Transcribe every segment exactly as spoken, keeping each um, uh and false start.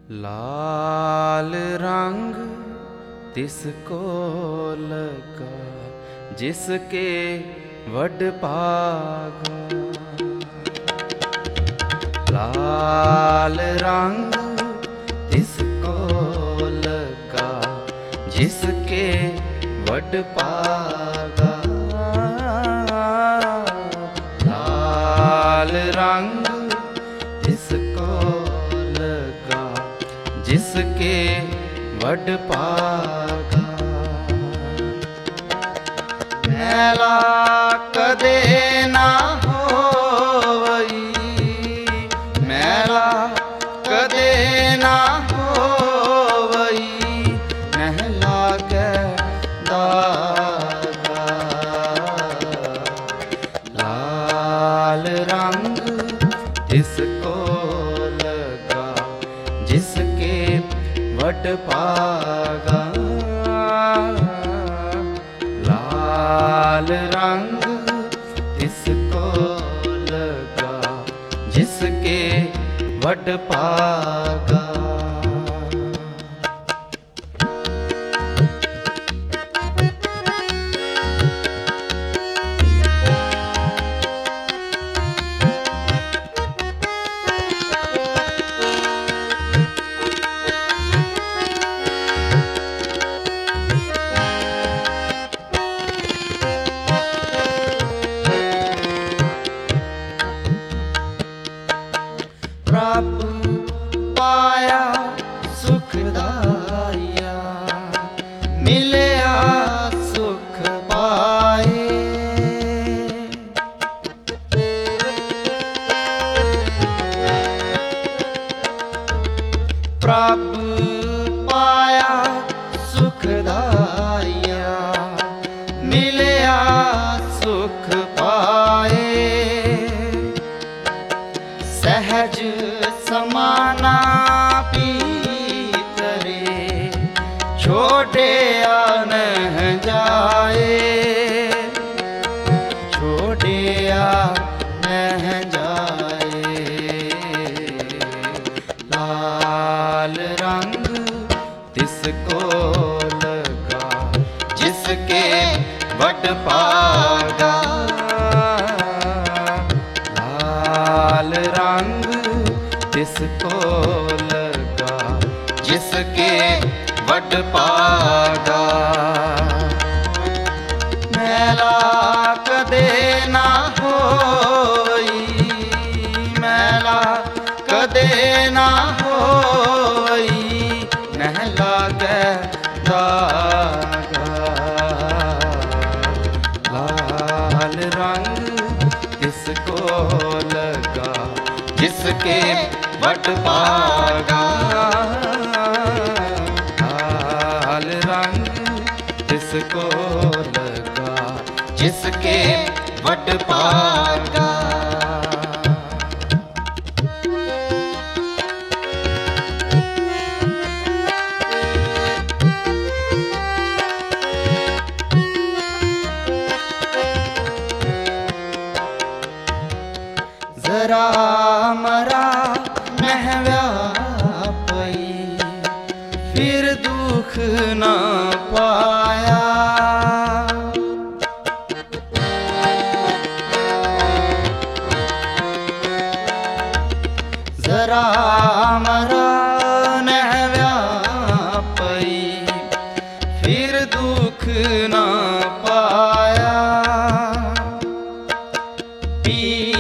लाल रंग तिसको लगा जिसके वड पागा। लाल रंग तिसको लगा जिसके वड पागा। लाल रंग तिसको लगा जिसके वड पागा। मैला कदे ना होवई, मैला कदे ना होवई, नहला के दागा। लाल रंग तिसको लगा जिसके वड पागा। लाल रंग तिसको लगा जिसके वड पागा। प्रभु पाया सुखदाया, मिलया सुख पाए। प्रभु पाया सुखदाया, मिलया सुख पाए। सहज समाना पीतरे छोटे न जाए, छोटे न जाए। लाल रंग तिसको लगा जिसके वड पागा। लाल रंग तिसको लगा जिसके वड पागा। मैला कदे ना होई, मैला कदे ना होई, नहला के दागा। लाल रंग तिसको लगा जिसके वड पागा। लाल रंग तिसको लगा जिसके वड पागा। जरा मरा महव्या पई, फिर दुख न पाया। जरा मरा नहव्या पई, फिर दुख न पाया। पी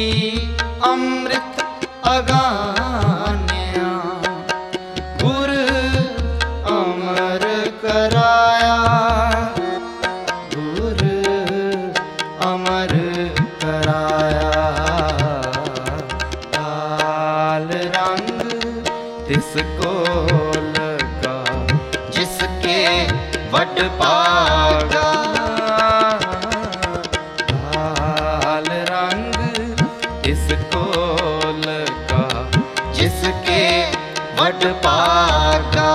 अमृत अगान्या, गुर अमर कराया। गुर अमर कराया। लाल रंग तिसको लगा जिसके वड पागा। लाल रंग तिसको लगा जिसके वड पागा।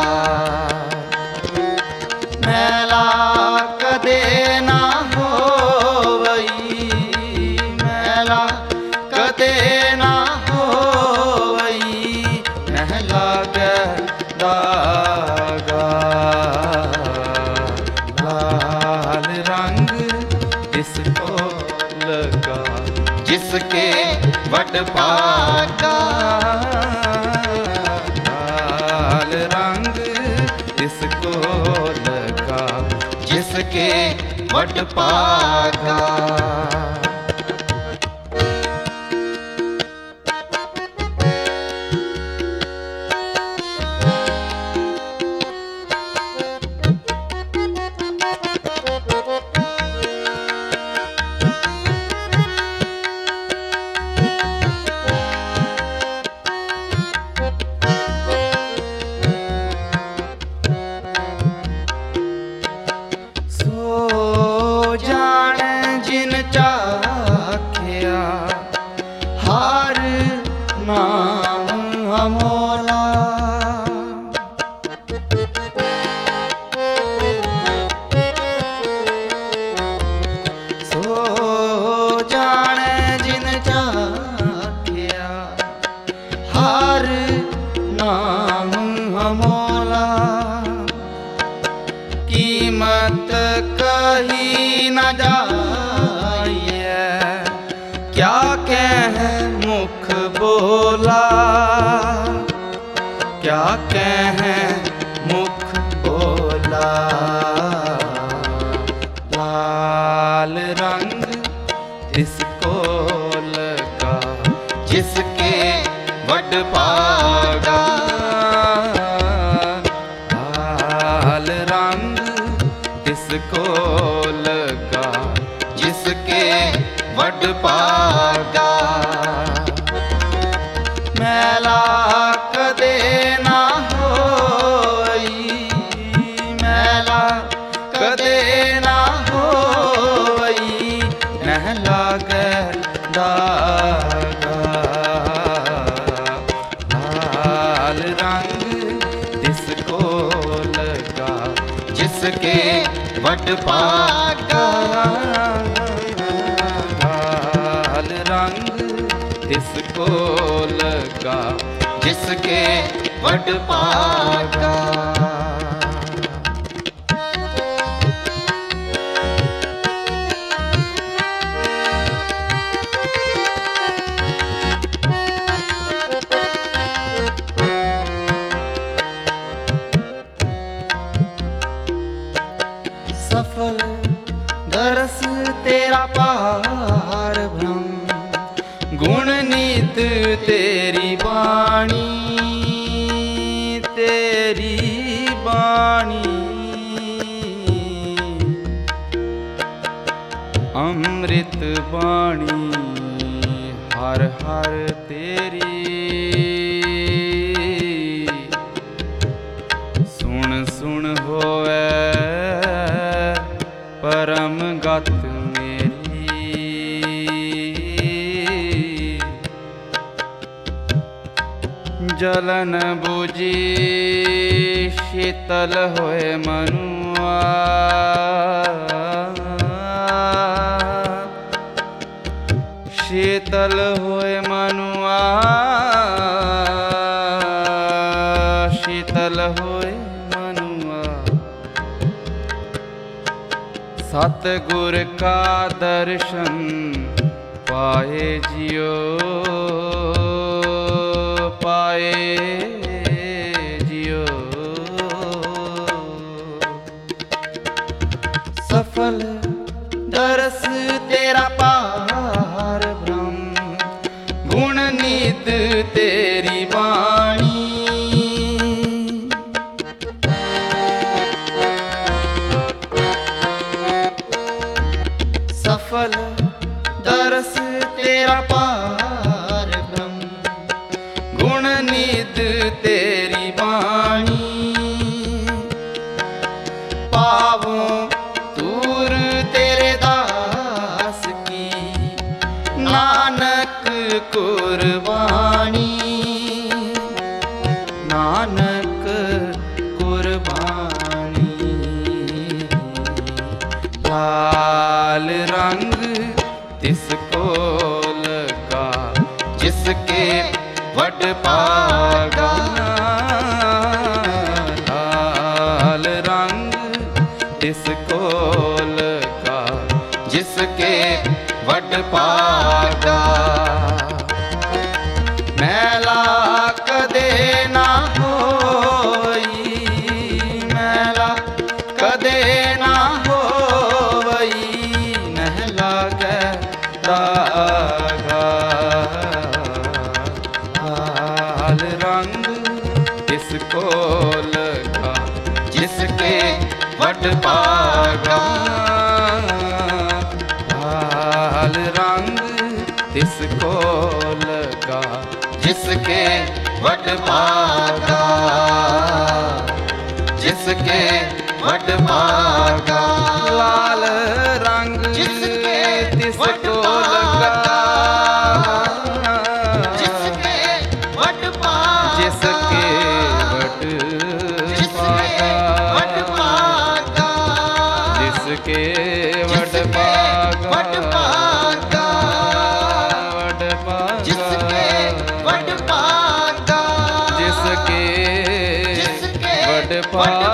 मैला कदे ना होवई, मैला कदे ना होवई, नहला के जिसके वड भागा। नाम अमोला सो जाने जिन चाख्या हर नाम अमोला। कीमत कही न जाइए क्या कह मुख बोला, क्या कह मुख बोला। लाल रंग इसको लगा जिसके वड भागा। लाल रंग इसको लगा जिसके वड भागा। मैला कदे ना होई, मैला कदे ना होई, नह लागे दागा। लाल रंग इसको लगा जिसके वड भागा। लाल रंग इसको लगा जिसके वड भागा। सफल दरस तेरा पार भ्रम, गुण नीत तेरी बाणी, तेरी बाणी। अमृत बाणी हर हर तेरी, सुन सुन होवे परम गत मेरी। जलन बुझी शीतल होए मनुआ, शीतल होए मनुआ, शीतल होए मनुआ। सतगुर का दर्शन पाए जियो, पाए जियो। सफल दरस तेरा पार ब्रह्म, गुण नीत तेरी वाणी। सफल दरस तेरा पार ब्रह्म, गुण नीत तेरी वाणी। पावो दूर तेरे दास की नानक कुर्बानी, नानक कुर्बानी। लाल रंग तिसको लगा जिसके वड भागा। लाल रंग तिसको लगा जिसके वड भागा। मैला कदे ना होई, मैला कदे ना होई, लाल रंग तिसको लगा जिसके वड भागा। लाल रंग तिसको लगा जिसके वड भागा, जिसके वड भागा। लाल रंग जिसके तिसको लगा जिसके वड भागा, जिसके वड भागा, जिसके वड भागा, वड भागा, वड भागा, जिसके वड भागा, जिसके वड भागा।